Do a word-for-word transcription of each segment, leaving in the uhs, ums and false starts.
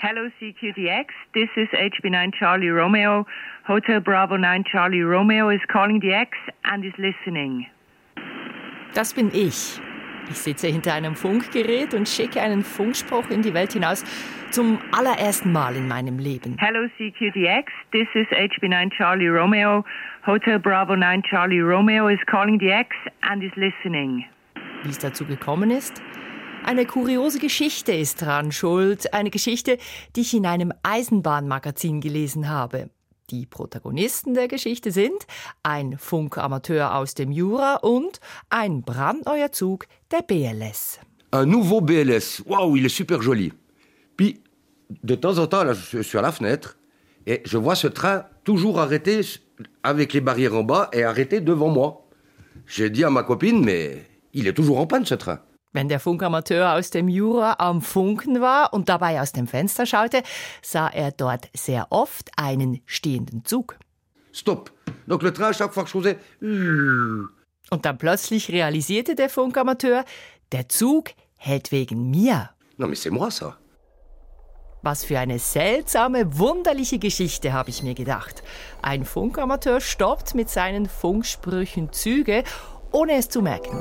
Hello C Q D X, this is H B nine Charlie Romeo. Hotel Bravo nine Charlie Romeo is calling the X and is listening. Das bin ich. Ich sitze hinter einem Funkgerät und schicke einen Funkspruch in die Welt hinaus zum allerersten Mal in meinem Leben. Hello C Q D X, this is H B nine Charlie Romeo. Hotel Bravo nine Charlie Romeo is calling the X and is listening. Wie es dazu gekommen ist? Eine kuriose Geschichte ist dran schuld. Eine Geschichte, die ich in einem Eisenbahnmagazin gelesen habe. Die Protagonisten der Geschichte sind ein Funkamateur aus dem Jura und ein brandneuer Zug der B L S. Un nouveau B L S. Waouh, il est super joli. Puis, de temps en temps, là, je suis à la fenêtre et je vois ce train toujours arrêté avec les barrières en bas et arrêté devant moi. J'ai dit à ma copine, mais il est toujours en panne, ce train. Wenn der Funkamateur aus dem Jura am Funken war und dabei aus dem Fenster schaute, sah er dort sehr oft einen stehenden Zug. Stop. Donc le train, chaque fois que je faisais... Und dann plötzlich realisierte der Funkamateur, der Zug hält wegen mir. Non, mais c'est moi, ça. Was für eine seltsame, wunderliche Geschichte, habe ich mir gedacht. Ein Funkamateur stoppt mit seinen Funksprüchen Züge, ohne es zu merken.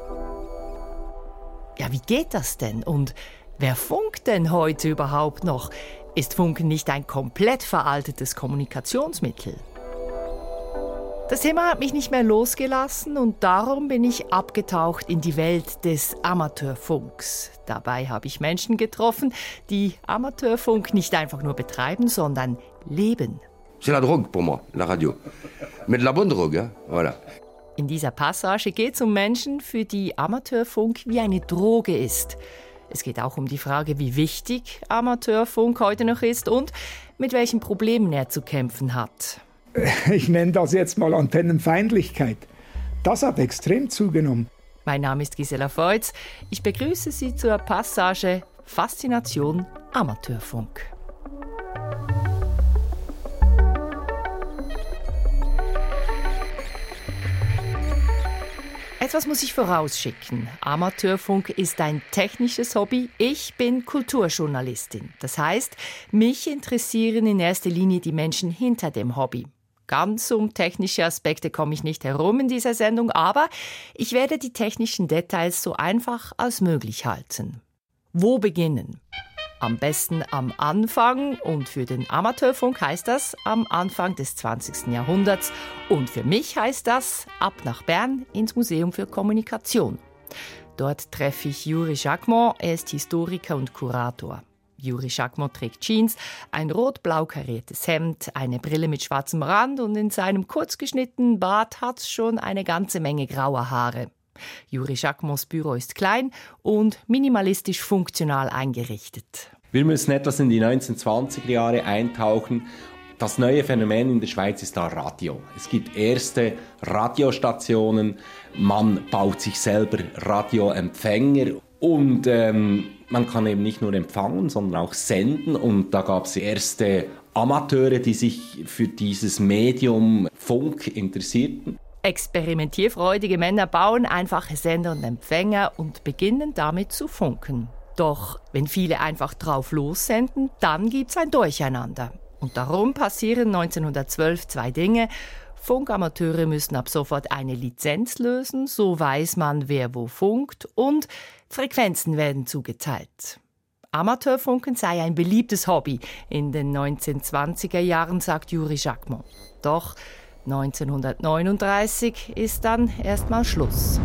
Ja, wie geht das denn? Und wer funkt denn heute überhaupt noch? Ist Funken nicht ein komplett veraltetes Kommunikationsmittel? Das Thema hat mich nicht mehr losgelassen und darum bin ich abgetaucht in die Welt des Amateurfunks. Dabei habe ich Menschen getroffen, die Amateurfunk nicht einfach nur betreiben, sondern leben. C'est la drogue pour moi, la radio. Mais de la bonne drogue, hein? Voilà. In dieser Passage geht es um Menschen, für die Amateurfunk wie eine Droge ist. Es geht auch um die Frage, wie wichtig Amateurfunk heute noch ist und mit welchen Problemen er zu kämpfen hat. Ich nenne das jetzt mal Antennenfeindlichkeit. Das hat extrem zugenommen. Mein Name ist Gisela Feutz. Ich begrüße Sie zur Passage Faszination Amateurfunk. Etwas muss ich vorausschicken. Amateurfunk ist ein technisches Hobby. Ich bin Kulturjournalistin. Das heißt, mich interessieren in erster Linie die Menschen hinter dem Hobby. Ganz um technische Aspekte komme ich nicht herum in dieser Sendung, aber ich werde die technischen Details so einfach als möglich halten. Wo beginnen? Am besten am Anfang und für den Amateurfunk heißt das am Anfang des zwanzigsten Jahrhunderts und für mich heißt das ab nach Bern ins Museum für Kommunikation. Dort treffe ich Juri Jacquemont, er ist Historiker und Kurator. Juri Jacquemont trägt Jeans, ein rot-blau kariertes Hemd, eine Brille mit schwarzem Rand und in seinem kurzgeschnittenen Bart hat's schon eine ganze Menge grauer Haare. Juri Jacquemonts Büro ist klein und minimalistisch funktional eingerichtet. Wir müssen etwas in die neunzehnhundertzwanziger Jahre eintauchen. Das neue Phänomen in der Schweiz ist da Radio. Es gibt erste Radiostationen, man baut sich selber Radioempfänger und ähm, man kann eben nicht nur empfangen, sondern auch senden. Und da gab es erste Amateure, die sich für dieses Medium Funk interessierten. Experimentierfreudige Männer bauen einfache Sender und Empfänger und beginnen damit zu funken. Doch wenn viele einfach drauf lossenden, dann gibt's ein Durcheinander. Und darum passieren neunzehnhundertzwölf zwei Dinge. Funkamateure müssen ab sofort eine Lizenz lösen, so weiß man, wer wo funkt, und Frequenzen werden zugeteilt. Amateurfunken sei ein beliebtes Hobby in den neunzehnhundertzwanziger Jahren, sagt Juri Jacquemont. Doch neunzehnhundertneununddreißig ist dann erstmal Schluss.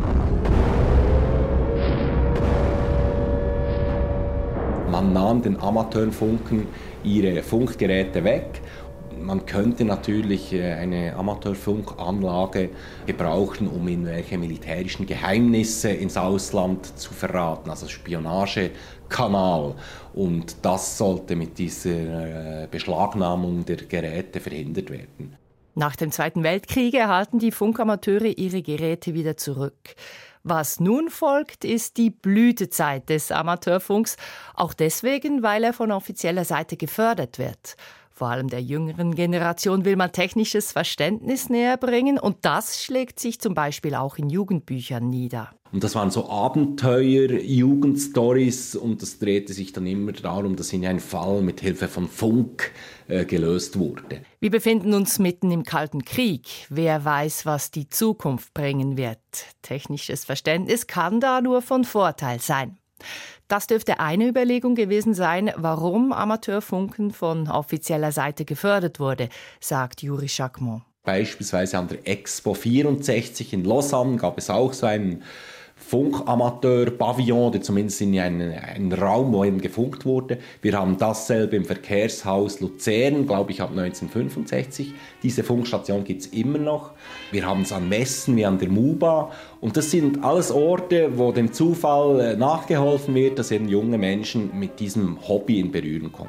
Man nahm den Amateurfunken ihre Funkgeräte weg. Man könnte natürlich eine Amateurfunkanlage gebrauchen, um irgendwelche militärischen Geheimnisse ins Ausland zu verraten, also Spionagekanal. Und das sollte mit dieser Beschlagnahmung der Geräte verhindert werden. Nach dem Zweiten Weltkrieg erhalten die Funkamateure ihre Geräte wieder zurück. Was nun folgt, ist die Blütezeit des Amateurfunks, auch deswegen, weil er von offizieller Seite gefördert wird. Vor allem der jüngeren Generation will man technisches Verständnis näher bringen und das schlägt sich zum Beispiel auch in Jugendbüchern nieder. Und das waren so Abenteuer, Jugendstories und das drehte sich dann immer darum, dass in ein Fall mit Hilfe von Funk äh, gelöst wurde. Wir befinden uns mitten im Kalten Krieg. Wer weiß, was die Zukunft bringen wird. Technisches Verständnis kann da nur von Vorteil sein. Das dürfte eine Überlegung gewesen sein, warum Amateurfunken von offizieller Seite gefördert wurde, sagt Juri Jacquemont. Beispielsweise an der Expo vierundsechzig in Lausanne gab es auch so einen Funkamateur-Pavillon, oder zumindest in einen, einen Raum, wo eben gefunkt wurde. Wir haben dasselbe im Verkehrshaus Luzern, glaube ich, ab neunzehnhundertfünfundsechzig. Diese Funkstation gibt es immer noch. Wir haben es an Messen wie an der MUBA. Und das sind alles Orte, wo dem Zufall nachgeholfen wird, dass eben junge Menschen mit diesem Hobby in Berührung kommen.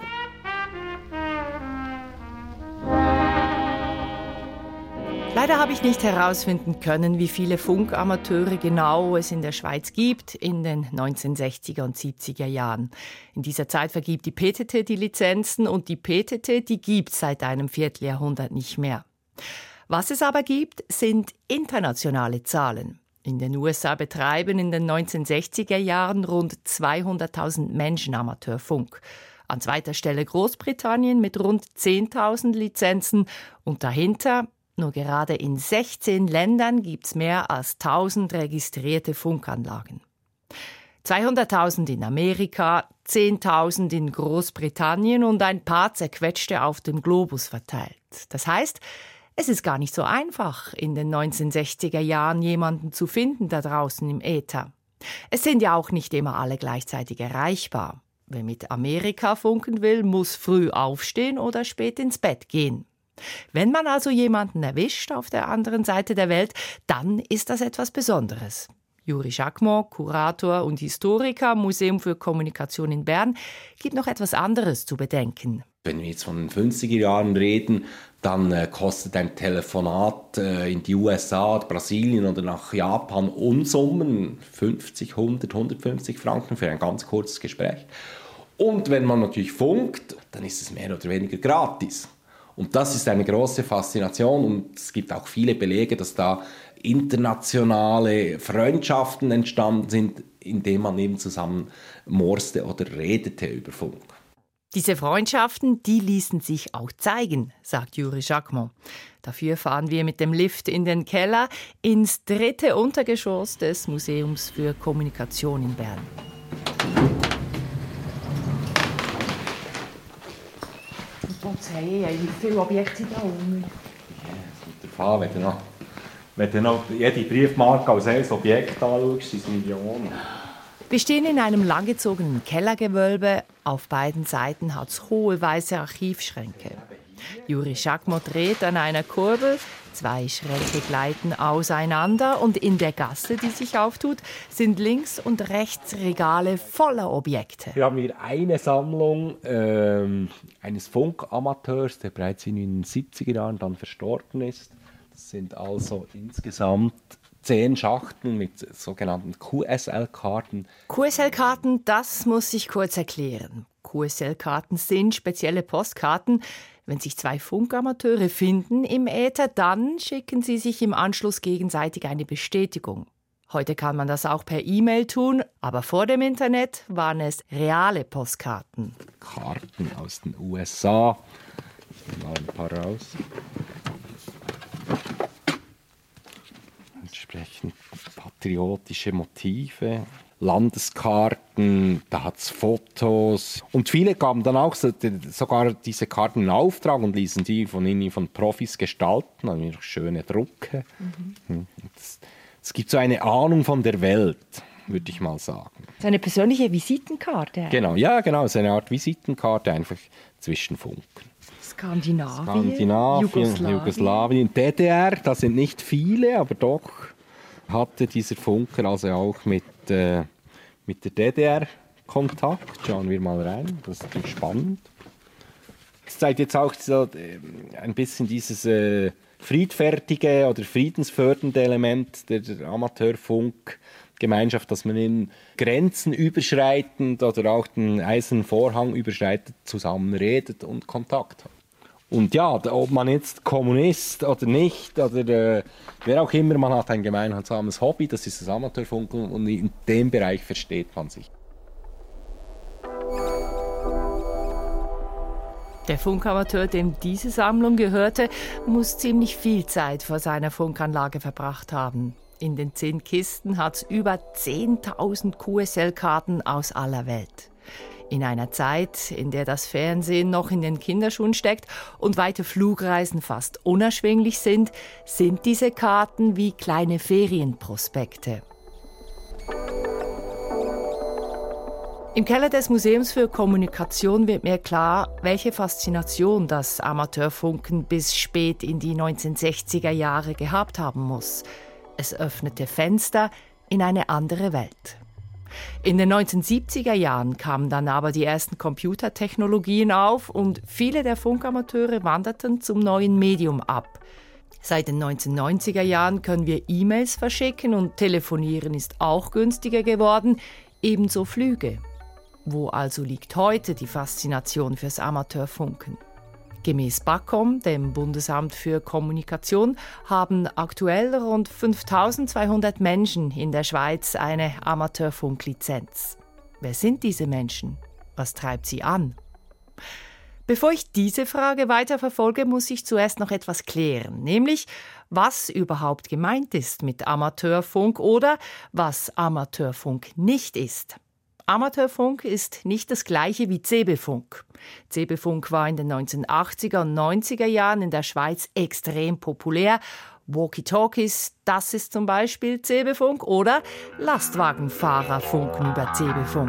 Leider habe ich nicht herausfinden können, wie viele Funkamateure genau es in der Schweiz gibt in den neunzehnhundertsechziger und siebziger Jahren. In dieser Zeit vergibt die P T T die Lizenzen und die P T T, die gibt es seit einem Vierteljahrhundert nicht mehr. Was es aber gibt, sind internationale Zahlen. In den U S A betreiben in den neunzehnhundertsechziger Jahren rund zweihunderttausend Menschen Amateurfunk. An zweiter Stelle Großbritannien mit rund zehntausend Lizenzen und dahinter nur gerade in sechzehn Ländern gibt es mehr als tausend registrierte Funkanlagen. zweihunderttausend in Amerika, zehntausend in Großbritannien und ein paar zerquetschte auf dem Globus verteilt. Das heißt, es ist gar nicht so einfach, in den neunzehnhundertsechziger Jahren jemanden zu finden da draußen im Äther. Es sind ja auch nicht immer alle gleichzeitig erreichbar. Wer mit Amerika funken will, muss früh aufstehen oder spät ins Bett gehen. Wenn man also jemanden erwischt auf der anderen Seite der Welt, dann ist das etwas Besonderes. Juri Jacquemont, Kurator und Historiker am Museum für Kommunikation in Bern, gibt noch etwas anderes zu bedenken. Wenn wir jetzt von den fünfziger Jahren reden, dann äh, kostet ein Telefonat äh, in die U S A, Brasilien oder nach Japan Unsummen, fünfzig, hundert, hundertfünfzig Franken für ein ganz kurzes Gespräch. Und wenn man natürlich funkt, dann ist es mehr oder weniger gratis. Und das ist eine große Faszination und es gibt auch viele Belege, dass da internationale Freundschaften entstanden sind, indem man eben zusammen morste oder redete über Funk. Diese Freundschaften, die ließen sich auch zeigen, sagt Juri Jacquemont. Dafür fahren wir mit dem Lift in den Keller ins dritte Untergeschoss des Museums für Kommunikation in Bern. Hey, wie viele Objekte da unten? Ja, wenn du noch, wenn du noch jede Briefmarke als ein Objekt anschaust, sind es Millionen. Wir stehen in einem langgezogenen Kellergewölbe. Auf beiden Seiten hat es hohe weiße Archivschränke. Juri Jacquemont dreht an einer Kurbel. Zwei Schränke gleiten auseinander und in der Gasse, die sich auftut, sind links und rechts Regale voller Objekte. Hier haben wir eine Sammlung ähm, eines Funkamateurs, der bereits in den siebziger Jahren dann verstorben ist. Das sind also insgesamt zehn Schachteln mit sogenannten Q S L-Karten. Q S L-Karten, das muss ich kurz erklären. Q S L-Karten sind spezielle Postkarten. Wenn sich zwei Funkamateure finden im Äther, dann schicken sie sich im Anschluss gegenseitig eine Bestätigung. Heute kann man das auch per E-Mail tun, aber vor dem Internet waren es reale Postkarten. Karten aus den U S A. Ich nehme mal ein paar raus. Entsprechend patriotische Motive. Landeskarten, da hat es Fotos. Und viele gaben dann auch so, sogar diese Karten in Auftrag und ließen die von ihnen von Profis gestalten. Also schöne Drucke. Mhm. Es, es gibt so eine Ahnung von der Welt, würde ich mal sagen. So eine persönliche Visitenkarte? Genau, ja, genau. So eine Art Visitenkarte einfach zwischen Funken. Skandinavien, Skandinavien Jugoslawien. Jugoslawien, D D R, das sind nicht viele, aber doch hatte dieser Funker also auch mit, äh, mit der D D R Kontakt. Schauen wir mal rein, das ist natürlich spannend. Es zeigt jetzt auch so, äh, ein bisschen dieses äh, friedfertige oder friedensfördernde Element der, der Amateurfunkgemeinschaft, dass man in Grenzen überschreitend oder auch den eisernen Vorhang überschreitet, zusammen redet und Kontakt hat. Und ja, ob man jetzt Kommunist oder nicht, oder äh, wer auch immer, man hat ein gemeinsames Hobby, das ist das Amateurfunken, und in dem Bereich versteht man sich. Der Funkamateur, dem diese Sammlung gehörte, muss ziemlich viel Zeit vor seiner Funkanlage verbracht haben. In den zehn Kisten hat es über zehntausend Q S L-Karten aus aller Welt. In einer Zeit, in der das Fernsehen noch in den Kinderschuhen steckt und weite Flugreisen fast unerschwinglich sind, sind diese Karten wie kleine Ferienprospekte. Im Keller des Museums für Kommunikation wird mir klar, welche Faszination das Amateurfunken bis spät in die neunzehnhundertsechziger Jahre gehabt haben muss. Es öffnete Fenster in eine andere Welt. In den neunzehnhundertsiebziger Jahren kamen dann aber die ersten Computertechnologien auf und viele der Funkamateure wanderten zum neuen Medium ab. Seit den neunzehnhundertneunziger Jahren können wir E-Mails verschicken und telefonieren ist auch günstiger geworden, ebenso Flüge. Wo also liegt heute die Faszination fürs Amateurfunken? Gemäß BAKOM, dem Bundesamt für Kommunikation, haben aktuell rund fünftausendzweihundert Menschen in der Schweiz eine Amateurfunklizenz. Wer sind diese Menschen? Was treibt sie an? Bevor ich diese Frage weiterverfolge, muss ich zuerst noch etwas klären, nämlich was überhaupt gemeint ist mit Amateurfunk oder was Amateurfunk nicht ist. Amateurfunk ist nicht das gleiche wie C B-Funk. C B-Funk war in den neunzehnhundertachtziger und neunziger Jahren in der Schweiz extrem populär. Walkie-Talkies, das ist zum Beispiel C B-Funk, oder Lastwagenfahrer funken über C B-Funk.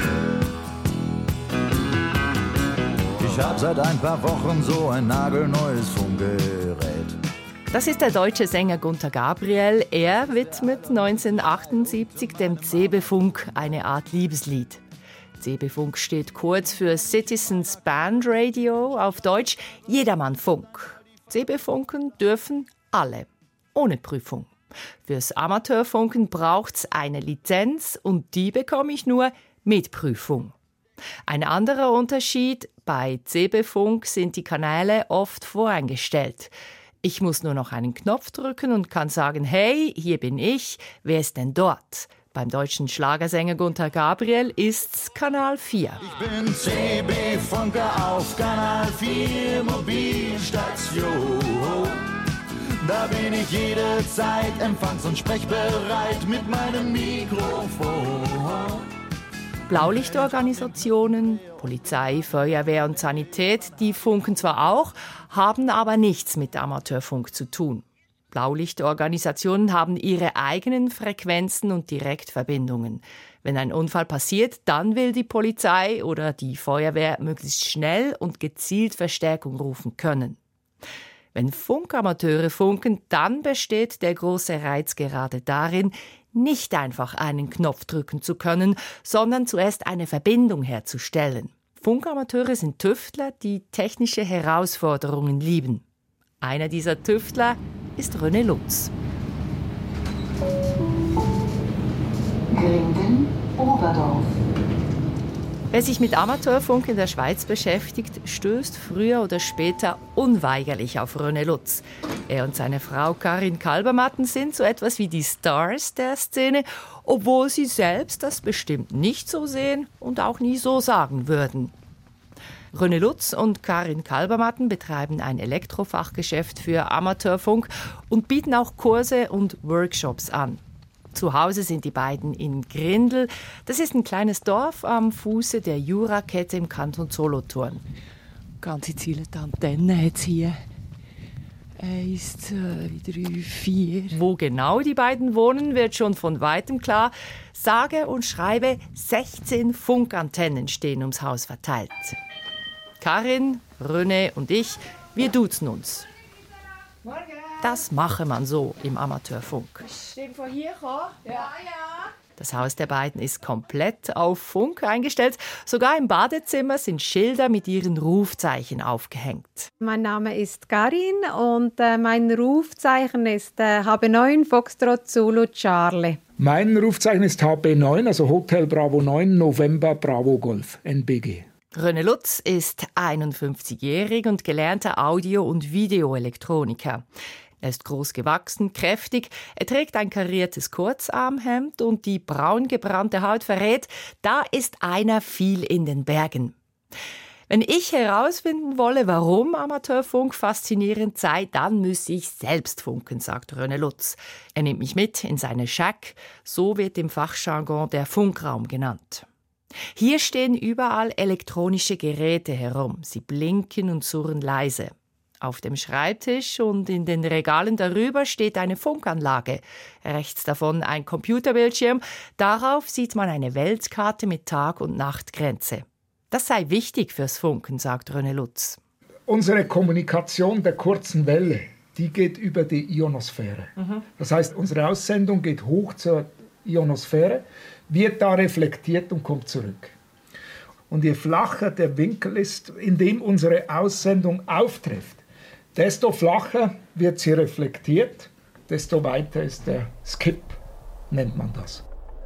Ich hab seit ein paar Wochen so ein nagelneues Funkgerät. Das ist der deutsche Sänger Gunter Gabriel. Er widmet neunzehnhundertachtundsiebzig dem C B-Funk eine Art Liebeslied. C B-Funk steht kurz für Citizens Band Radio, auf Deutsch Jedermann-Funk. C B-Funken dürfen alle, ohne Prüfung. Fürs Amateurfunken braucht's eine Lizenz und die bekomme ich nur mit Prüfung. Ein anderer Unterschied: Bei C B-Funk sind die Kanäle oft voreingestellt. Ich muss nur noch einen Knopf drücken und kann sagen, hey, hier bin ich, wer ist denn dort? Beim deutschen Schlagersänger Gunter Gabriel ist's Kanal vier. Ich bin C B-Funker auf Kanal vier Mobilstation. Da bin ich jederzeit empfangs- und sprechbereit mit meinem Mikrofon. Blaulichtorganisationen, Polizei, Feuerwehr und Sanität, die funken zwar auch, haben aber nichts mit Amateurfunk zu tun. Blaulichtorganisationen haben ihre eigenen Frequenzen und Direktverbindungen. Wenn ein Unfall passiert, dann will die Polizei oder die Feuerwehr möglichst schnell und gezielt Verstärkung rufen können. Wenn Funkamateure funken, dann besteht der große Reiz gerade darin, nicht einfach einen Knopf drücken zu können, sondern zuerst eine Verbindung herzustellen. Funkamateure sind Tüftler, die technische Herausforderungen lieben. Einer dieser Tüftler ist René Lutz. Grinden, Oberdorf. Wer sich mit Amateurfunk in der Schweiz beschäftigt, stößt früher oder später unweigerlich auf René Lutz. Er und seine Frau Karin Kalbermatten sind so etwas wie die Stars der Szene, obwohl sie selbst das bestimmt nicht so sehen und auch nie so sagen würden. René Lutz und Karin Kalbermatten betreiben ein Elektrofachgeschäft für Amateurfunk und bieten auch Kurse und Workshops an. Zu Hause sind die beiden in Grindel. Das ist ein kleines Dorf am Fuße der Jurakette im Kanton Solothurn. Ganz gezielt die Antenne hat es hier. Eins, zwei, drei, vier. Wo genau die beiden wohnen, wird schon von weitem klar. Sage und schreibe, sechzehn Funkantennen stehen ums Haus verteilt. Karin, René und ich, wir duzen uns. Morgen. Das mache man so im Amateurfunk. Ist irgendwo hier gekommen? Ja, ja. Das Haus der beiden ist komplett auf Funk eingestellt. Sogar im Badezimmer sind Schilder mit ihren Rufzeichen aufgehängt. Mein Name ist Karin und äh, mein Rufzeichen ist äh, H B neun Foxtrot Zulu Charlie. Mein Rufzeichen ist H B neun, also Hotel Bravo neun, November Bravo Golf, N B G. René Lutz ist einundfünfzigjährig und gelernter Audio- und Videoelektroniker. Er ist groß gewachsen, kräftig, er trägt ein kariertes Kurzarmhemd und die braun gebrannte Haut verrät, da ist einer viel in den Bergen. Wenn ich herausfinden wolle, warum Amateurfunk faszinierend sei, dann müsse ich selbst funken, sagt René Lutz. Er nimmt mich mit in seine Shack, so wird im Fachjargon der Funkraum genannt. Hier stehen überall elektronische Geräte herum. Sie blinken und surren leise. Auf dem Schreibtisch und in den Regalen darüber steht eine Funkanlage. Rechts davon ein Computerbildschirm. Darauf sieht man eine Weltkarte mit Tag- und Nachtgrenze. Das sei wichtig fürs Funken, sagt René Lutz. Unsere Kommunikation der kurzen Welle, die geht über die Ionosphäre. Mhm. Das heißt, unsere Aussendung geht hoch zur Ionosphäre, wird da reflektiert und kommt zurück. Und je flacher der Winkel ist, in dem unsere Aussendung auftrifft, desto flacher wird sie reflektiert, desto weiter ist der Skip, nennt man das.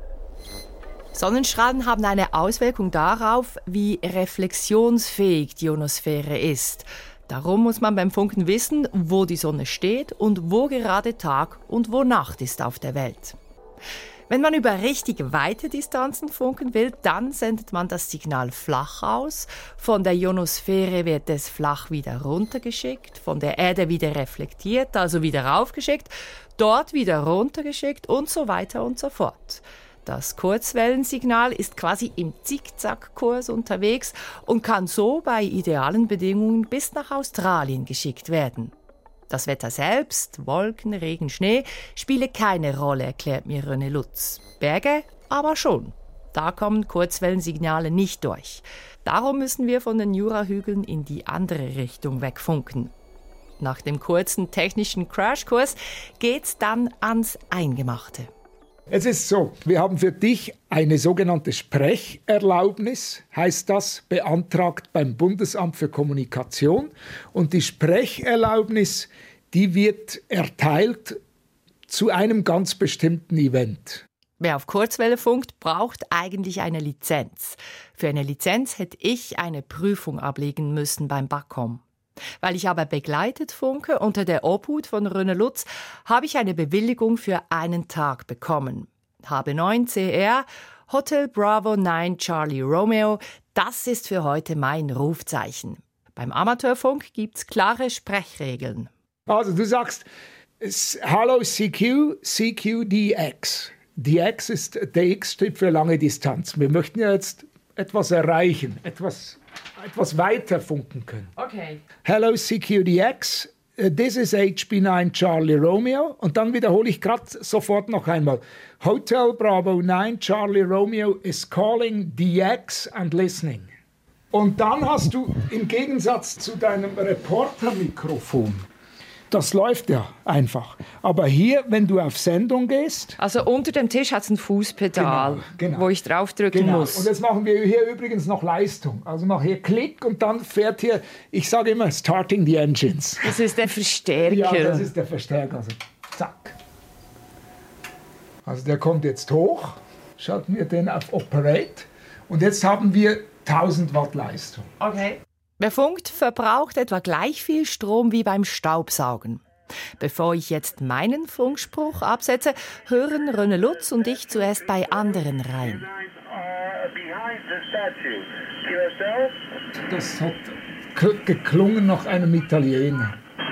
Sonnenstrahlen haben eine Auswirkung darauf, wie reflexionsfähig die Ionosphäre ist. Darum muss man beim Funken wissen, wo die Sonne steht und wo gerade Tag und wo Nacht ist auf der Welt. Wenn man über richtig weite Distanzen funken will, dann sendet man das Signal flach aus. Von der Ionosphäre wird es flach wieder runtergeschickt, von der Erde wieder reflektiert, also wieder raufgeschickt, dort wieder runtergeschickt und so weiter und so fort. Das Kurzwellensignal ist quasi im Zickzackkurs unterwegs und kann so bei idealen Bedingungen bis nach Australien geschickt werden. Das Wetter selbst, Wolken, Regen, Schnee, spiele keine Rolle, erklärt mir René Lutz. Berge aber schon. Da kommen Kurzwellensignale nicht durch. Darum müssen wir von den Jurahügeln in die andere Richtung wegfunken. Nach dem kurzen technischen Crashkurs geht's dann ans Eingemachte. Es ist so, wir haben für dich eine sogenannte Sprecherlaubnis, heißt das, beantragt beim Bundesamt für Kommunikation. Und die Sprecherlaubnis, die wird erteilt zu einem ganz bestimmten Event. Wer auf Kurzwelle funkt, braucht eigentlich eine Lizenz. Für eine Lizenz hätte ich eine Prüfung ablegen müssen beim BAKOM. Weil ich aber begleitet funke unter der Obhut von René Lutz, habe ich eine Bewilligung für einen Tag bekommen. H B neun C R, Hotel Bravo neun Charlie Romeo, das ist für heute mein Rufzeichen. Beim Amateurfunk gibt's klare Sprechregeln. Also du sagst, Hallo C Q, C Q D X. D X ist, D X steht für lange Distanz. Wir möchten ja jetzt etwas erreichen, etwas... etwas weiter funken können. Okay. Hello C Q D X, uh, this is H B neun Charlie Romeo. Und dann wiederhole ich gerade sofort noch einmal. Hotel Bravo neun Charlie Romeo is calling D X and listening. Und dann hast du im Gegensatz zu deinem Reportermikrofon, das läuft ja einfach. Aber hier, wenn du auf Sendung gehst... Also unter dem Tisch hat es ein Fußpedal, genau, genau. wo ich draufdrücken genau. muss. Und jetzt machen wir hier übrigens noch Leistung. Also mach hier Klick und dann fährt hier, ich sage immer, starting the engines. Das ist der Verstärker. Ja, das ist der Verstärker. Also zack. Also der kommt jetzt hoch. Schalten wir den auf Operate. Und jetzt haben wir tausend Watt Leistung. Okay. Wer funkt, verbraucht etwa gleich viel Strom wie beim Staubsaugen. Bevor ich jetzt meinen Funkspruch absetze, hören René Lutz und ich zuerst bei anderen rein. Das hat geklungen nach einem Italiener.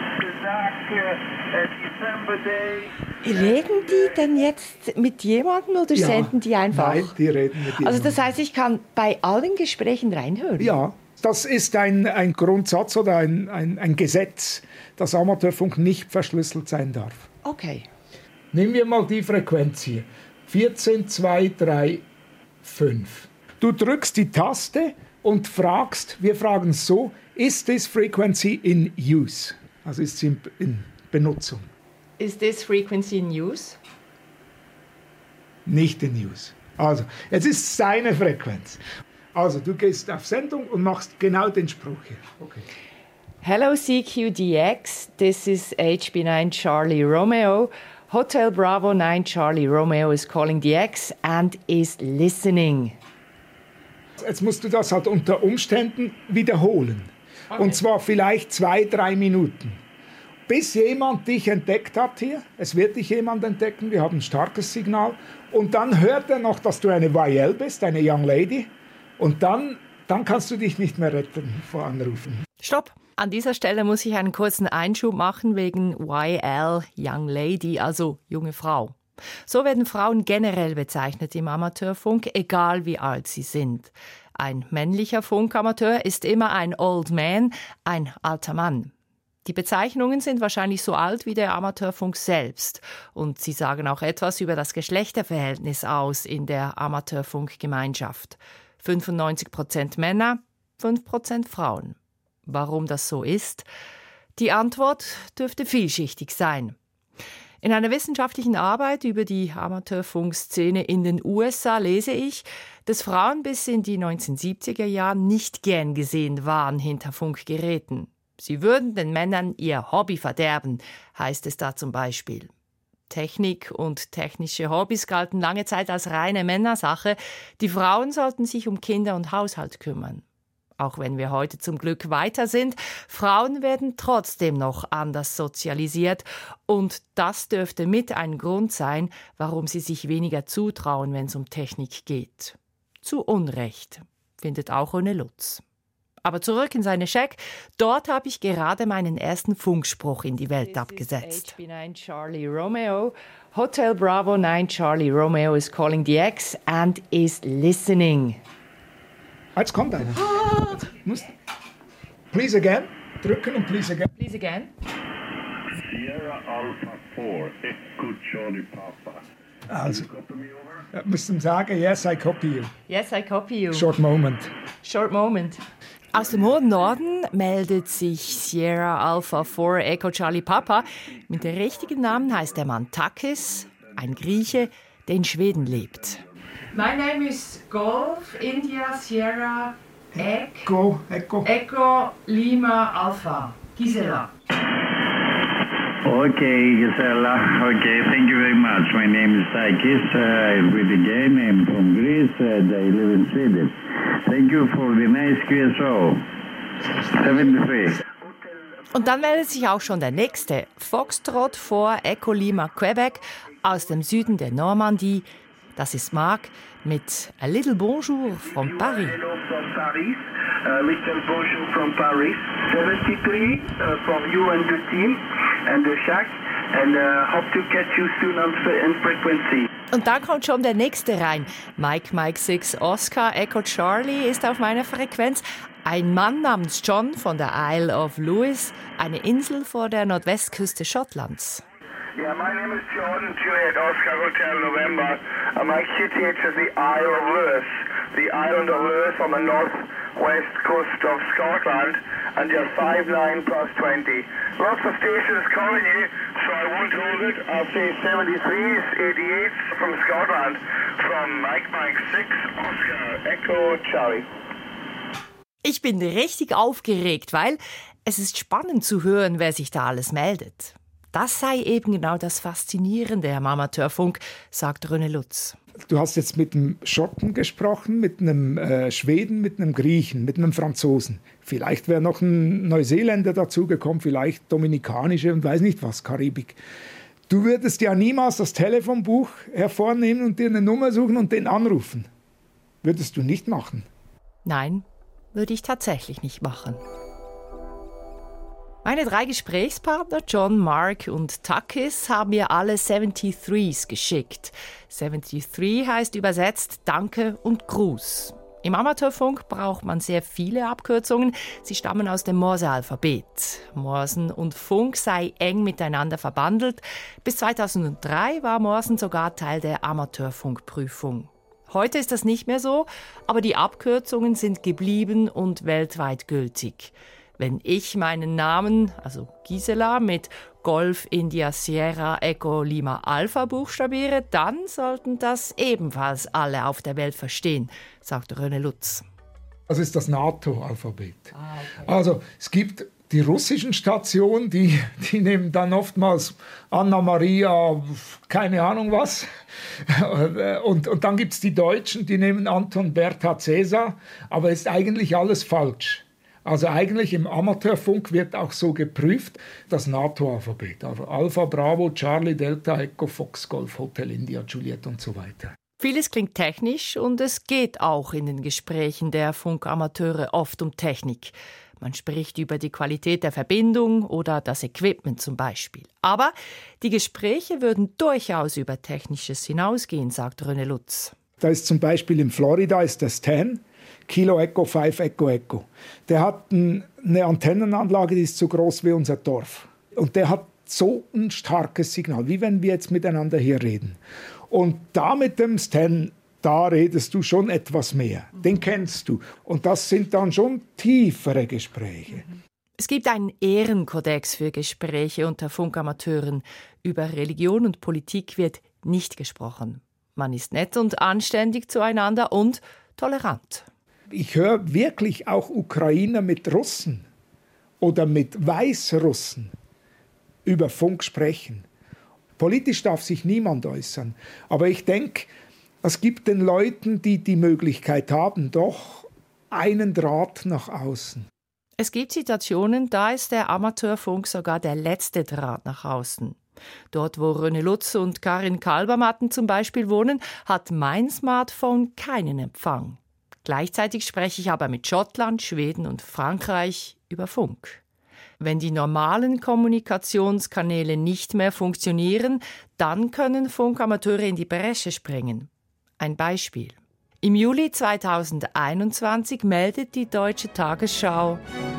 Reden die denn jetzt mit jemandem oder ja, senden die einfach? Nein, die reden mit jemandem. Also das heißt, ich kann bei allen Gesprächen reinhören? Ja. Das ist ein, ein Grundsatz oder ein, ein, ein Gesetz, dass Amateurfunk nicht verschlüsselt sein darf. Okay. Nehmen wir mal die Frequenz hier. vierzehn zwei drei fünf. Du drückst die Taste und fragst, wir fragen so, ist this frequency in use? Also ist sie in, in Benutzung. Is this frequency in use? Nicht in use. Also, es ist seine Frequenz. Also, du gehst auf Sendung und machst genau den Spruch hier. Okay. Hello C Q D X, this is H B neun Charlie Romeo. Hotel Bravo neun Charlie Romeo is calling D X and is listening. Jetzt musst du das halt unter Umständen wiederholen. Okay. Und zwar vielleicht zwei, drei Minuten. Bis jemand dich entdeckt hat hier. Es wird dich jemand entdecken, wir haben ein starkes Signal. Und dann hört er noch, dass du eine Y L bist, eine Young Lady. Und dann, dann kannst du dich nicht mehr retten vor Anrufen. Stopp! An dieser Stelle muss ich einen kurzen Einschub machen wegen Y L, Young Lady, also junge Frau. So werden Frauen generell bezeichnet im Amateurfunk, egal wie alt sie sind. Ein männlicher Funkamateur ist immer ein Old Man, ein alter Mann. Die Bezeichnungen sind wahrscheinlich so alt wie der Amateurfunk selbst. Und sie sagen auch etwas über das Geschlechterverhältnis aus in der Amateurfunkgemeinschaft. fünfundneunzig Prozent Männer, fünf Prozent Frauen. Warum das so ist? Die Antwort dürfte vielschichtig sein. In einer wissenschaftlichen Arbeit über die Amateurfunkszene in den U S A lese ich, dass Frauen bis in die neunzehnhundertsiebziger Jahren nicht gern gesehen waren hinter Funkgeräten. Sie würden den Männern ihr Hobby verderben, heißt es da zum Beispiel. Technik und technische Hobbys galten lange Zeit als reine Männersache. Die Frauen sollten sich um Kinder und Haushalt kümmern. Auch wenn wir heute zum Glück weiter sind, Frauen werden trotzdem noch anders sozialisiert. Und das dürfte mit ein Grund sein, warum sie sich weniger zutrauen, wenn es um Technik geht. Zu Unrecht, findet auch René Lutz. Aber zurück in seine Shack. Dort habe ich gerade meinen ersten Funkspruch in die Welt This abgesetzt. H B neun Charlie Romeo. Hotel Bravo neun Charlie Romeo is calling the X and is listening. Jetzt kommt einer. Ah. Musst. Please again. Drücken und please again. Please again. Sierra Alpha vier, Echo Charlie Papa. Also, musst du sagen, yes, I copy you. Yes, I copy you. Short moment. Short moment. Aus dem hohen Norden meldet sich Sierra Alpha vier Echo Charlie Papa. Mit dem richtigen Namen heißt der Mann Takis, ein Grieche, der in Schweden lebt. My name is Golf India Sierra Echo Echo Echo Lima Alpha. Gisela. Okay, Gisela. Okay, thank you very much. My name is Takis. Uh, with the game, I'm from Greece and I live in Sweden. Thank you for the nice Q S O. seventy-three. Und dann meldet sich auch schon der nächste. Foxtrot vor Echo Lima Quebec aus dem Süden der Normandie. Das ist Marc mit A Little Bonjour from Paris. Hello from Paris. Uh, little Bonjour from Paris. seventy-three uh, from you and the team and the shack. And uh, hope to catch you soon on in frequency. Und dann kommt schon der nächste rein. Mike Mike six Oscar Echo Charlie ist auf meiner Frequenz. Ein Mann namens John von der Isle of Lewis, eine Insel vor der Nordwestküste Schottlands. Yeah, my name is John Juliet Oscar Hotel November. Uh, my city is the Isle of Lewis, the island of Lewis on the northwest coast of Scotland, and you're five nine plus twenty. Lots of stations calling you, so I won't hold it. I'll say seventy-threes, eighty-eights from Scotland, from Mike Mike six Oscar Echo Charlie. Ich bin richtig aufgeregt, weil es ist spannend zu hören, wer sich da alles meldet. Das sei eben genau das Faszinierende am Amateurfunk, sagt René Lutz. Du hast jetzt mit einem Schotten gesprochen, mit einem äh, Schweden, mit einem Griechen, mit einem Franzosen. Vielleicht wäre noch ein Neuseeländer dazugekommen, vielleicht dominikanische und weiß nicht was, Karibik. Du würdest ja niemals das Telefonbuch hervornehmen und dir eine Nummer suchen und den anrufen. Würdest du nicht machen? Nein, würde ich tatsächlich nicht machen. Meine drei Gesprächspartner, John, Mark und Takis, haben mir alle seventy-threes geschickt. seventy-three heißt übersetzt Danke und Gruß. Im Amateurfunk braucht man sehr viele Abkürzungen. Sie stammen aus dem Morse-Alphabet. Morsen und Funk sei eng miteinander verbandelt. Bis zweitausenddrei war Morsen sogar Teil der Amateurfunkprüfung. Heute ist das nicht mehr so, aber die Abkürzungen sind geblieben und weltweit gültig. Wenn ich meinen Namen, also Gisela, mit Golf India Sierra Echo Lima Alpha buchstabiere, dann sollten das ebenfalls alle auf der Welt verstehen, sagt René Lutz. Das ist das NATO-Alphabet. Ah, okay. Also es gibt Die russischen Stationen, die, die nehmen dann oftmals Anna Maria, keine Ahnung was. Und, und dann gibt es die Deutschen, die nehmen Anton Bertha Cäsar. Aber ist eigentlich alles falsch. Also eigentlich im Amateurfunk wird auch so geprüft, das NATO-Alphabet. Also Alpha, Bravo, Charlie, Delta, Echo, Fox, Golf, Hotel, India, Juliet und so weiter. Vieles klingt technisch und es geht auch in den Gesprächen der Funkamateure oft um Technik. Man spricht über die Qualität der Verbindung oder das Equipment zum Beispiel. Aber die Gespräche würden durchaus über Technisches hinausgehen, sagt René Lutz. Da ist zum Beispiel in Florida ist der Stan, Kilo Echo fünf Echo Echo. Der hat eine Antennenanlage, die ist so groß wie unser Dorf. Und der hat so ein starkes Signal, wie wenn wir jetzt miteinander hier reden. Und da mit dem Stan, da redest du schon etwas mehr. Den kennst du. Und das sind dann schon tiefere Gespräche. Es gibt einen Ehrenkodex für Gespräche unter Funkamateuren. Über Religion und Politik wird nicht gesprochen. Man ist nett und anständig zueinander und tolerant. Ich höre wirklich auch Ukrainer mit Russen oder mit Weißrussen über Funk sprechen. Politisch darf sich niemand äußern. Aber ich denke, es gibt den Leuten, die die Möglichkeit haben, doch einen Draht nach außen. Es gibt Situationen, da ist der Amateurfunk sogar der letzte Draht nach außen. Dort, wo René Lutz und Karin Kalbermatten zum Beispiel wohnen, hat mein Smartphone keinen Empfang. Gleichzeitig spreche ich aber mit Schottland, Schweden und Frankreich über Funk. Wenn die normalen Kommunikationskanäle nicht mehr funktionieren, dann können Funkamateure in die Bresche springen. Ein Beispiel. Im Juli zweitausendeinundzwanzig meldet die Deutsche Tagesschau: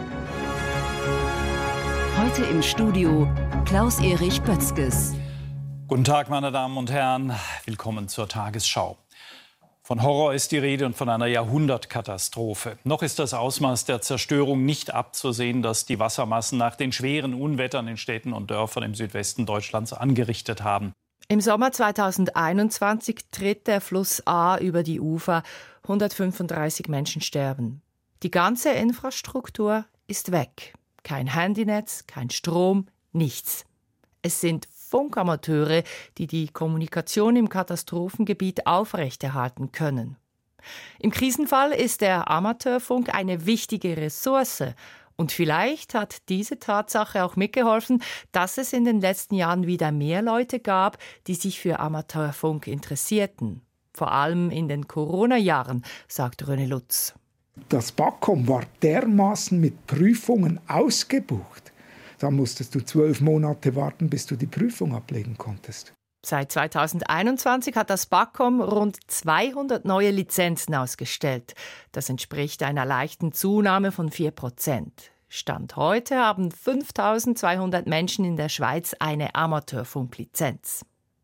Heute im Studio Klaus-Erich Bötzges. Guten Tag, meine Damen und Herren. Willkommen zur Tagesschau. Von Horror ist die Rede und von einer Jahrhundertkatastrophe. Noch ist das Ausmaß der Zerstörung nicht abzusehen, das die Wassermassen nach den schweren Unwettern in Städten und Dörfern im Südwesten Deutschlands angerichtet haben. Im Sommer zweitausendeinundzwanzig tritt der Fluss Ahr über die Ufer. hundertfünfunddreißig Menschen sterben. Die ganze Infrastruktur ist weg. Kein Handynetz, kein Strom, nichts. Es sind Funkamateure, die die Kommunikation im Katastrophengebiet aufrechterhalten können. Im Krisenfall ist der Amateurfunk eine wichtige Ressource. Und vielleicht hat diese Tatsache auch mitgeholfen, dass es in den letzten Jahren wieder mehr Leute gab, die sich für Amateurfunk interessierten. Vor allem in den Corona-Jahren, sagt René Lutz. Das BAKOM war dermaßen mit Prüfungen ausgebucht. Da musstest du zwölf Monate warten, bis du die Prüfung ablegen konntest. Seit zweitausendeinundzwanzig hat das BAKOM rund zweihundert neue Lizenzen ausgestellt. Das entspricht einer leichten Zunahme von vier Prozent. Stand heute haben fünftausendzweihundert Menschen in der Schweiz eine Amateurfunklizenz.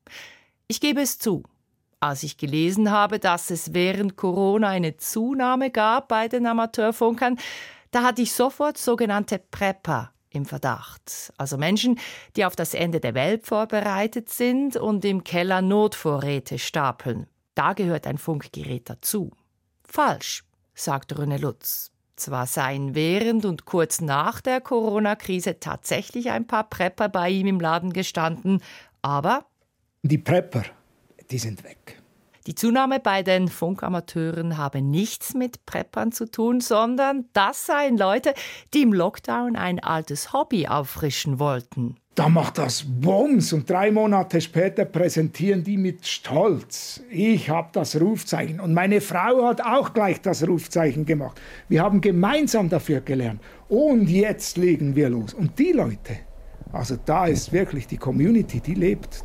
Ich gebe es zu. Als ich gelesen habe, dass es während Corona eine Zunahme gab bei den Amateurfunkern, da hatte ich sofort sogenannte Prepper im Verdacht. Also Menschen, die auf das Ende der Welt vorbereitet sind und im Keller Notvorräte stapeln. Da gehört ein Funkgerät dazu. Falsch, sagt René Lutz. Zwar seien während und kurz nach der Corona-Krise tatsächlich ein paar Prepper bei ihm im Laden gestanden, aber die Prepper, die sind weg. Die Zunahme bei den Funkamateuren habe nichts mit Preppern zu tun, sondern das seien Leute, die im Lockdown ein altes Hobby auffrischen wollten. Da macht das Bums und drei Monate später präsentieren die mit Stolz: Ich habe das Rufzeichen und meine Frau hat auch gleich das Rufzeichen gemacht. Wir haben gemeinsam dafür gelernt und jetzt legen wir los. Und die Leute, also da ist wirklich die Community, die lebt.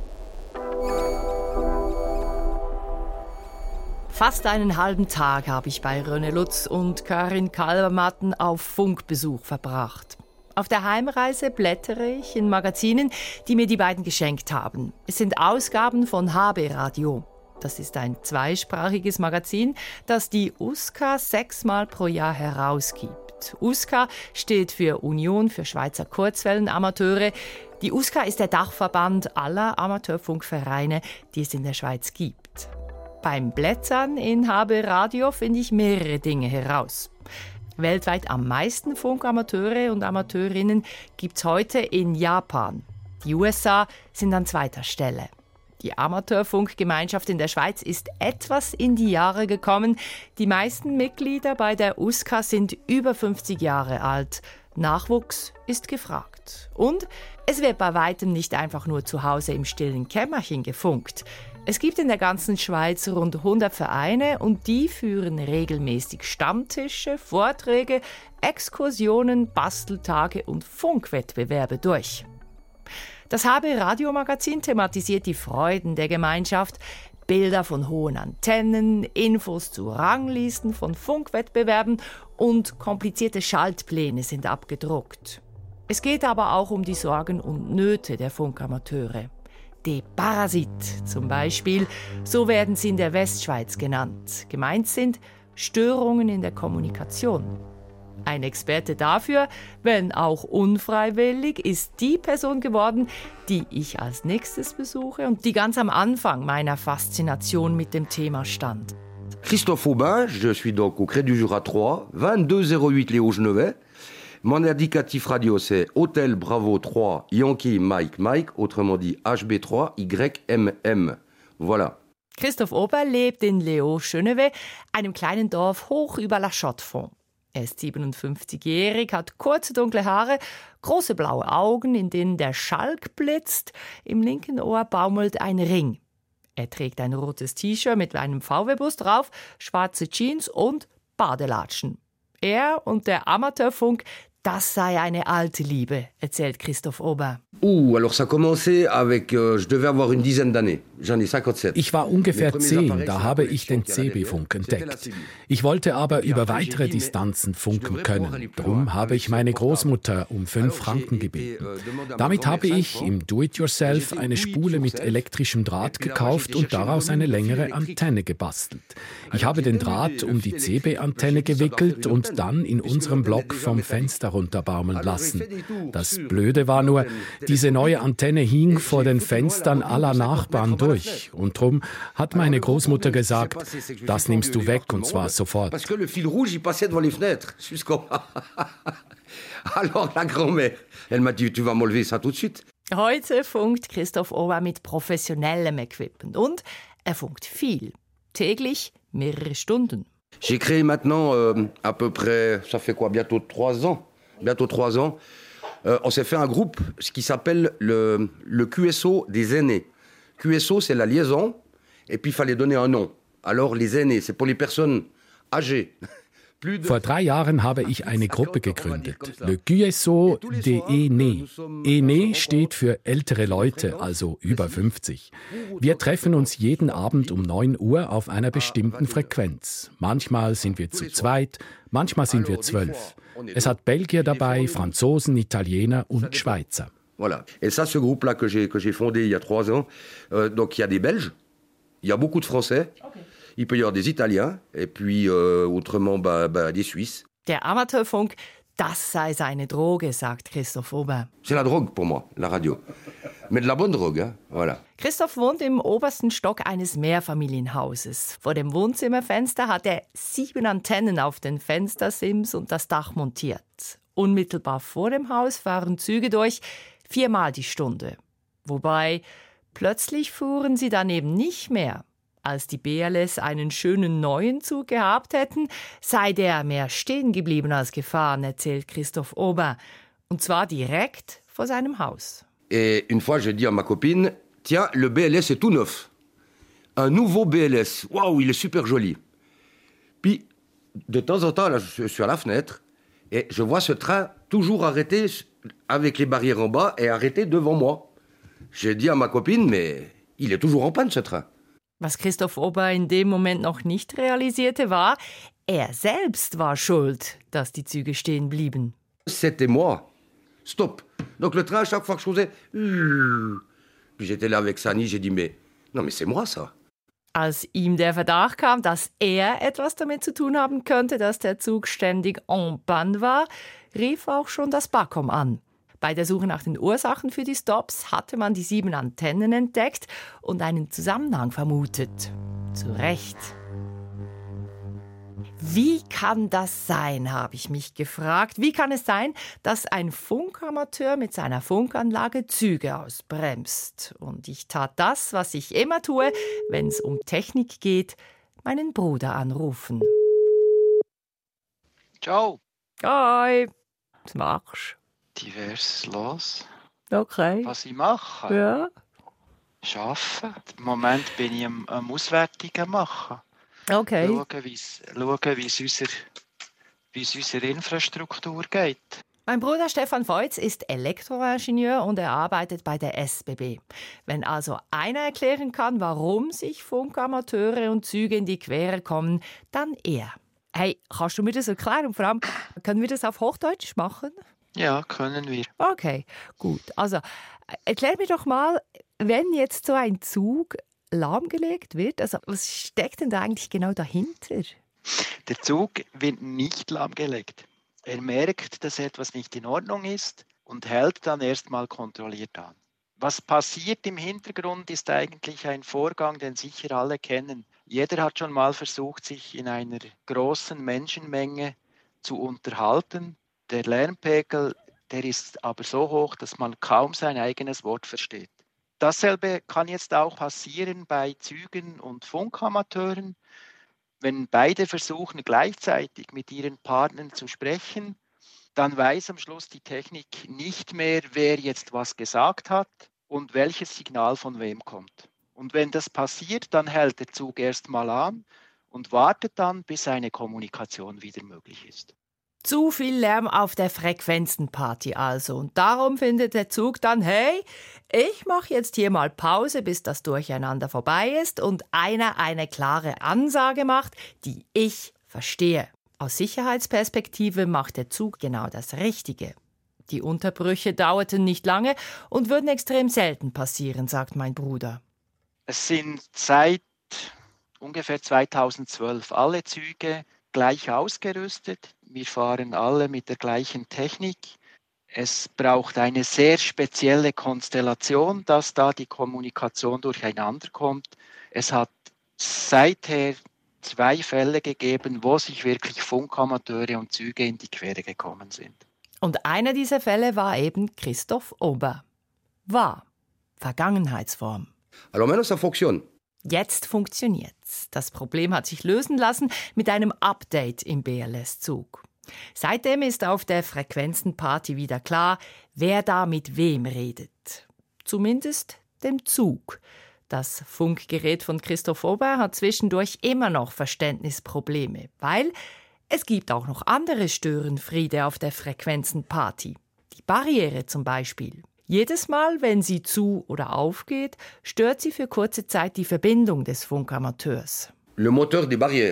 Fast einen halben Tag habe ich bei René Lutz und Karin Kalbermatten auf Funkbesuch verbracht. Auf der Heimreise blättere ich in Magazinen, die mir die beiden geschenkt haben. Es sind Ausgaben von H B Radio. Das ist ein zweisprachiges Magazin, das die U S K A sechsmal pro Jahr herausgibt. U S K A steht für Union für Schweizer Kurzwellenamateure. Die U S K A ist der Dachverband aller Amateurfunkvereine, die es in der Schweiz gibt. Beim Blättern in H B Radio finde ich mehrere Dinge heraus. Weltweit am meisten Funkamateure und Amateurinnen gibt es heute in Japan. Die U S A sind an zweiter Stelle. Die Amateurfunkgemeinschaft in der Schweiz ist etwas in die Jahre gekommen. Die meisten Mitglieder bei der U S K sind über fünfzig Jahre alt. Nachwuchs ist gefragt. Und es wird bei weitem nicht einfach nur zu Hause im stillen Kämmerchen gefunkt. Es gibt in der ganzen Schweiz rund hundert Vereine und die führen regelmäßig Stammtische, Vorträge, Exkursionen, Basteltage und Funkwettbewerbe durch. Das H B-Radiomagazin thematisiert die Freuden der Gemeinschaft, Bilder von hohen Antennen, Infos zu Ranglisten von Funkwettbewerben und komplizierte Schaltpläne sind abgedruckt. Es geht aber auch um die Sorgen und Nöte der Funkamateure. Die Parasites zum Beispiel, so werden sie in der Westschweiz genannt. Gemeint sind Störungen in der Kommunikation. Ein Experte dafür, wenn auch unfreiwillig, ist die Person geworden, die ich als nächstes besuche und die ganz am Anfang meiner Faszination mit dem Thema stand. Christophe Aubin, je suis donc au Cré du Jura trois, vingt-deux zéro huit Léo Genevet. Mon indicatif radio, c'est Hotel Bravo trois, Yankee Mike Mike, autrement dit H B trois Y M M. Voilà. Christophe Aubin lebt in Léo Genevet, einem kleinen Dorf hoch über La Chaux-de-Fonds. Er ist siebenundfünfzigjährig, hat kurze dunkle Haare, große blaue Augen, in denen der Schalk blitzt. Im linken Ohr baumelt ein Ring. Er trägt ein rotes T-Shirt mit einem V W-Bus drauf, schwarze Jeans und Badelatschen. Er und der Amateurfunk, das sei eine alte Liebe, erzählt Christophe Aubin. Uh, alors ça a commencé avec, euh, je devais avoir une dizaine d'années. J'en ai cinquante-sept. Ich war ungefähr zehn, da habe ich den C B-Funk entdeckt. Ich wollte aber über weitere Distanzen funken können. Darum habe ich meine Großmutter um fünf Franken gebeten. Damit habe ich im Do-it-yourself eine Spule mit elektrischem Draht gekauft und daraus eine längere Antenne gebastelt. Ich habe den Draht um die C B-Antenne gewickelt und dann in unserem Block vom Fenster runterbaumeln lassen. Das Blöde war nur, diese neue Antenne hing vor den Fenstern aller Nachbarn durch. Und drum hat meine Großmutter gesagt, das nimmst du weg und zwar sofort. Parce que le fil rouge, il passait devant les fenêtres. Alors la grand-mère, elle m'a dit, tu vas m'enlever ça tout de suite. Heute funkt Christophe Aubin mit professionellem Equipment und er funkt viel. Täglich mehrere Stunden. J'ai créé maintenant euh, à peu près, ça fait quoi, bientôt trois ans. Bientôt trois ans. Euh, on s'est fait un groupe ce qui s'appelle le, le Q S O des aînés. Q S O, c'est la liaison, et puis il fallait donner un nom. Alors les aînés, c'est pour les personnes âgées. Vor drei Jahren habe ich eine Gruppe gegründet, Le Q S O des Aînés. Aînés steht für ältere Leute, also über fünfzig. Wir treffen uns jeden Abend um neun Uhr auf einer bestimmten Frequenz. Manchmal sind wir zu zweit, manchmal sind wir zwölf. Es hat Belgier dabei, Franzosen, Italiener und Schweizer. Voilà. Et ça, ce groupe-là que j'ai, que j'ai fondé il y a trois ans, euh, donc il y a des Belges, il y a beaucoup de Français. Okay. Il peut y avoir des Italiens et puis euh, autrement bah, bah, des Suisses. Der Amateurfunk, das sei seine Droge, sagt Christophe Aubin. C'est la drogue pour moi, la radio. Mais de la bonne drogue, hein? Voilà. Christoph wohnt im obersten Stock eines Mehrfamilienhauses. Vor dem Wohnzimmerfenster hat er sieben Antennen auf den Fenstersims und das Dach montiert. Unmittelbar vor dem Haus fahren Züge durch, viermal die Stunde. Wobei, plötzlich fuhren sie dann eben nicht mehr. Als die B L S einen schönen neuen Zug gehabt hätten, sei der mehr stehen geblieben als gefahren, erzählt Christophe Aubin. Und zwar direkt vor seinem Haus. Et une fois, j'ai dit à ma copine, tiens, le B L S est tout neuf. Un nouveau B L S. Waouh, il est super joli. Puis, de temps en temps, là, je suis à la fenêtre et je vois ce train toujours arrêté avec les barrières en bas et arrêté devant moi. J'ai dit à ma copine, mais il est toujours en panne, ce train. Was Christophe Aubin in dem Moment noch nicht realisierte, war, er selbst war schuld, dass die Züge stehen blieben. C'était moi. Stop. Donc le train, à chaque fois que je faisais... Puis j'étais là avec Sani, j'ai dit, mais... Non, mais c'est moi, ça. Als ihm der Verdacht kam, dass er etwas damit zu tun haben könnte, dass der Zug ständig en panne war, rief auch schon das BAKOM an. Bei der Suche nach den Ursachen für die Stops hatte man die sieben Antennen entdeckt und einen Zusammenhang vermutet. Zu Recht. Wie kann das sein, habe ich mich gefragt. Wie kann es sein, dass ein Funkamateur mit seiner Funkanlage Züge ausbremst? Und ich tat das, was ich immer tue, wenn es um Technik geht, meinen Bruder anrufen. Ciao. Hi. Was machst du? Diverses los. Okay. Was ich mache? Ja. Arbeiten. Im Moment bin ich am, am Auswertungen machen. Okay. Schauen, wie es unserer, unserer Infrastruktur geht. Mein Bruder Stefan Feutz ist Elektroingenieur und er arbeitet bei der S B B. Wenn also einer erklären kann, warum sich Funkamateure und Züge in die Quere kommen, dann er. Hey, kannst du mir das erklären? Und vor allem, können wir das auf Hochdeutsch machen? Ja, können wir. Okay, gut. Also, erklär mir doch mal, wenn jetzt so ein Zug lahmgelegt wird, also was steckt denn da eigentlich genau dahinter? Der Zug wird nicht lahmgelegt. Er merkt, dass etwas nicht in Ordnung ist und hält dann erstmal kontrolliert an. Was passiert im Hintergrund, ist eigentlich ein Vorgang, den sicher alle kennen. Jeder hat schon mal versucht, sich in einer großen Menschenmenge zu unterhalten. Der Lärmpegel, der ist aber so hoch, dass man kaum sein eigenes Wort versteht. Dasselbe kann jetzt auch passieren bei Zügen und Funkamateuren. Wenn beide versuchen, gleichzeitig mit ihren Partnern zu sprechen, dann weiß am Schluss die Technik nicht mehr, wer jetzt was gesagt hat und welches Signal von wem kommt. Und wenn das passiert, dann hält der Zug erst mal an und wartet dann, bis eine Kommunikation wieder möglich ist. Zu viel Lärm auf der Frequenzenparty also. Und darum findet der Zug dann, hey, ich mache jetzt hier mal Pause, bis das Durcheinander vorbei ist und einer eine klare Ansage macht, die ich verstehe. Aus Sicherheitsperspektive macht der Zug genau das Richtige. Die Unterbrüche dauerten nicht lange und würden extrem selten passieren, sagt mein Bruder. Es sind seit ungefähr zweitausendzwölf alle Züge gleich ausgerüstet. Wir fahren alle mit der gleichen Technik. Es braucht eine sehr spezielle Konstellation, dass da die Kommunikation durcheinander kommt. Es hat seither zwei Fälle gegeben, wo sich wirklich Funkamateure und Züge in die Quere gekommen sind. Und einer dieser Fälle war eben Christoph Ober. War. Vergangenheitsform. Alors maintenant ça fonctionne. Jetzt funktioniert's. Das Problem hat sich lösen lassen mit einem Update im B L S-Zug. Seitdem ist auf der Frequenzenparty wieder klar, wer da mit wem redet. Zumindest dem Zug. Das Funkgerät von Christoph Ober hat zwischendurch immer noch Verständnisprobleme, weil es gibt auch noch andere Störenfriede auf der Frequenzenparty. Die Barriere zum Beispiel. Jedes Mal, wenn sie zu- oder aufgeht, stört sie für kurze Zeit die Verbindung des Funkamateurs. Le moteur des barrières,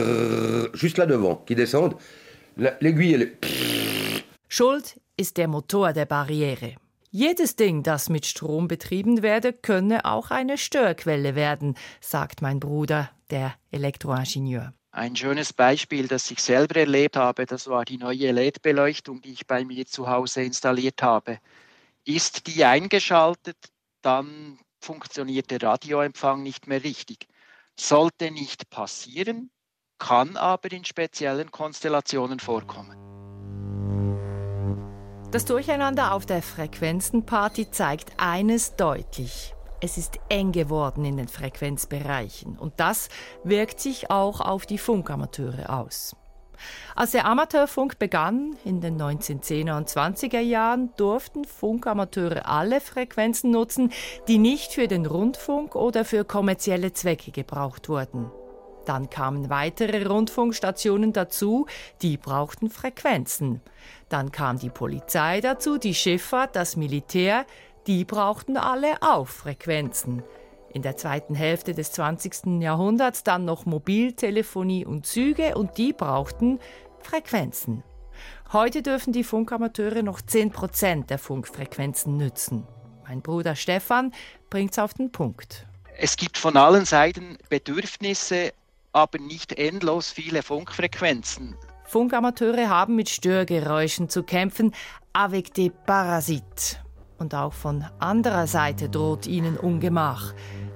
juste là devant, qui descendent, l'aiguille, elle est... Schuld ist der Motor der Barriere. Jedes Ding, das mit Strom betrieben werde, könne auch eine Störquelle werden, sagt mein Bruder, der Elektroingenieur. Ein schönes Beispiel, das ich selber erlebt habe, das war die neue L E D-Beleuchtung, die ich bei mir zu Hause installiert habe. Ist die eingeschaltet, dann funktioniert der Radioempfang nicht mehr richtig. Sollte nicht passieren, kann aber in speziellen Konstellationen vorkommen. Das Durcheinander auf der Frequenzenparty zeigt eines deutlich. Es ist eng geworden in den Frequenzbereichen und das wirkt sich auch auf die Funkamateure aus. Als der Amateurfunk begann, in den neunzehnhundertzehner und zwanziger Jahren, durften Funkamateure alle Frequenzen nutzen, die nicht für den Rundfunk oder für kommerzielle Zwecke gebraucht wurden. Dann kamen weitere Rundfunkstationen dazu, die brauchten Frequenzen. Dann kam die Polizei dazu, die Schifffahrt, das Militär, die brauchten alle auch Frequenzen. In der zweiten Hälfte des zwanzigsten Jahrhunderts dann noch Mobiltelefonie und Züge und die brauchten Frequenzen. Heute dürfen die Funkamateure noch zehn Prozent der Funkfrequenzen nützen. Mein Bruder Stefan bringt's auf den Punkt. Es gibt von allen Seiten Bedürfnisse, aber nicht endlos viele Funkfrequenzen. Funkamateure haben mit Störgeräuschen zu kämpfen, avec des parasites. Und auch von anderer Seite droht ihnen Ungemach.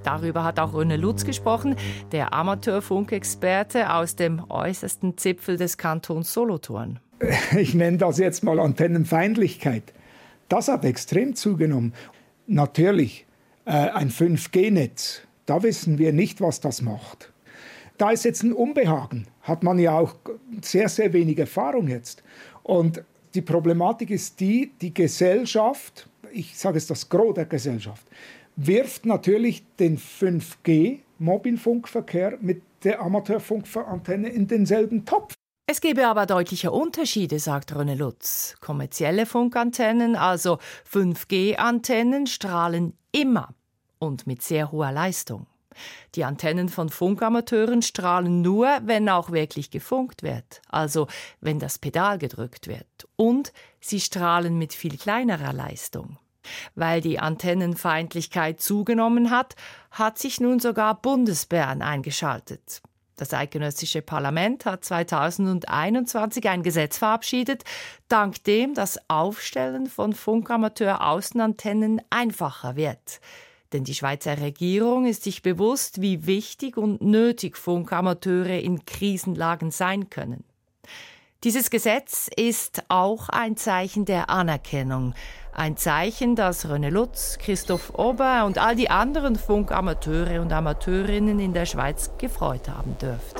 Darüber hat auch René Lutz gesprochen, der Amateurfunkexperte aus dem äußersten Zipfel des Kantons Solothurn. Ich nenne das jetzt mal Antennenfeindlichkeit. Das hat extrem zugenommen. Natürlich, äh, ein fünf G Netz, da wissen wir nicht, was das macht. Da ist jetzt ein Unbehagen, hat man ja auch sehr, sehr wenig Erfahrung jetzt. Und die Problematik ist die, die Gesellschaft, ich sage es das Gros der Gesellschaft, wirft natürlich den fünf G Mobilfunkverkehr mit der Amateurfunkantenne in denselben Topf. Es gebe aber deutliche Unterschiede, sagt René Lutz. Kommerzielle Funkantennen, also fünf G Antennen, strahlen immer und mit sehr hoher Leistung. Die Antennen von Funkamateuren strahlen nur, wenn auch wirklich gefunkt wird, also wenn das Pedal gedrückt wird. Und sie strahlen mit viel kleinerer Leistung. Weil die Antennenfeindlichkeit zugenommen hat, hat sich nun sogar Bundesbern eingeschaltet. Das eidgenössische Parlament hat zweitausendeinundzwanzig ein Gesetz verabschiedet, dank dem das Aufstellen von Funkamateur-Außenantennen einfacher wird. Denn die Schweizer Regierung ist sich bewusst, wie wichtig und nötig Funkamateure in Krisenlagen sein können. Dieses Gesetz ist auch ein Zeichen der Anerkennung. Ein Zeichen, das René Lutz, Christoph Ober und all die anderen Funkamateure und Amateurinnen in der Schweiz gefreut haben dürfte.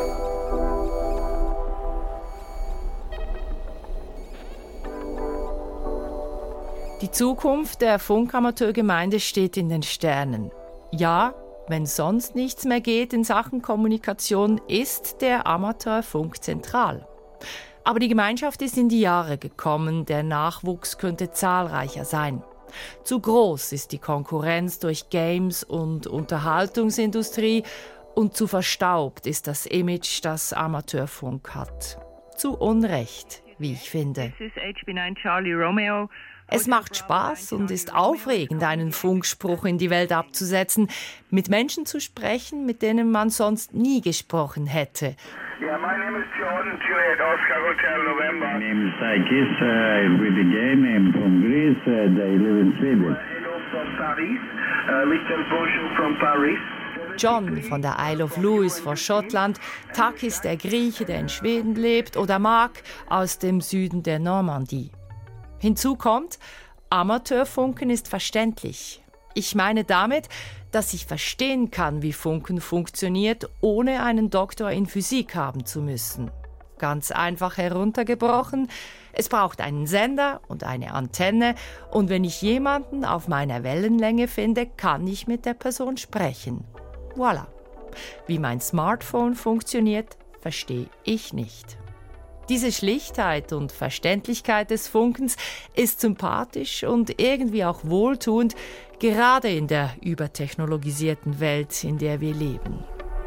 Die Zukunft der Funkamateurgemeinde steht in den Sternen. Ja, wenn sonst nichts mehr geht in Sachen Kommunikation, ist der Amateurfunk zentral. Aber die Gemeinschaft ist in die Jahre gekommen, der Nachwuchs könnte zahlreicher sein. Zu groß ist die Konkurrenz durch Games und Unterhaltungsindustrie und zu verstaubt ist das Image, das Amateurfunk hat. Zu Unrecht, wie ich finde. This is H B nine Charlie Romeo. Es macht Spaß und ist aufregend, einen Funkspruch in die Welt abzusetzen, mit Menschen zu sprechen, mit denen man sonst nie gesprochen hätte. Yeah, my name is Jordan, Juliet Oscar Hotel November. My name is Takis, uh, with the game. I'm from Greece, uh, I live in Sweden. Hello from Paris, uh, Mister Bonjour from Paris. John von der Isle of Lewis vor Schottland, Takis der Grieche, der in Schweden lebt, oder Marc aus dem Süden der Normandie. Hinzu kommt, Amateurfunken ist verständlich. Ich meine damit, dass ich verstehen kann, wie Funken funktioniert, ohne einen Doktor in Physik haben zu müssen. Ganz einfach heruntergebrochen, es braucht einen Sender und eine Antenne und wenn ich jemanden auf meiner Wellenlänge finde, kann ich mit der Person sprechen. Voilà. Wie mein Smartphone funktioniert, verstehe ich nicht. Diese Schlichtheit und Verständlichkeit des Funkens ist sympathisch und irgendwie auch wohltuend, gerade in der übertechnologisierten Welt, in der wir leben.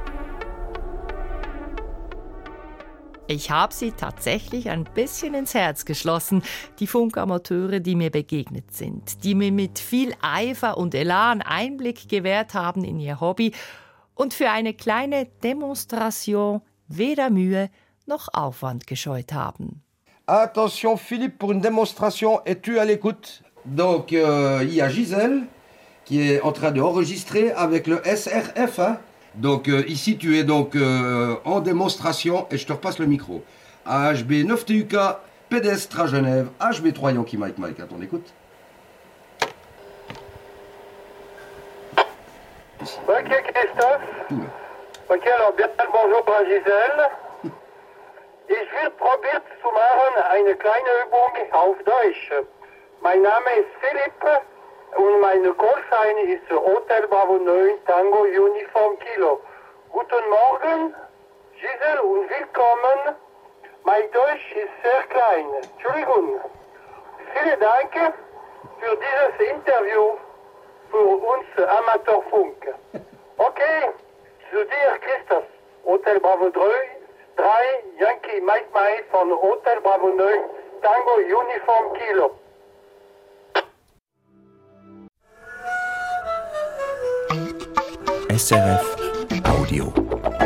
Ich habe sie tatsächlich ein bisschen ins Herz geschlossen, die Funkamateure, die mir begegnet sind, die mir mit viel Eifer und Elan Einblick gewährt haben in ihr Hobby und für eine kleine Demonstration weder Mühe noch Aufwand gescheut haben. Attention Philippe, pour une démonstration, es-tu à l'écoute? Donc euh, il y a Gisèle qui est en train d'enregistrer avec le S R F. Hein? Donc euh, ici tu es donc euh, en démonstration et je te repasse le micro. H B neuf T U K, pédestre à Genève, H B trois Yankee Mike Mike. Attends, écoute. Ok Christophe. Oula. Ok, alors bien bonjour à Gisèle. Ich will probiert zu machen eine kleine Übung auf Deutsch. Mein Name ist Philipp und meine Callsign ist Hotel Bravo neun Tango Uniform Kilo. Guten Morgen, Gisèle, und willkommen. Mein Deutsch ist sehr klein. Entschuldigung. Vielen Dank für dieses Interview für uns Amateurfunk. Okay, zu dir, Christoph. Hotel Bravo drei. drei Yankee Mike Mike von Hotel Bravo neun Tango Uniform Kilo. S R F Audio.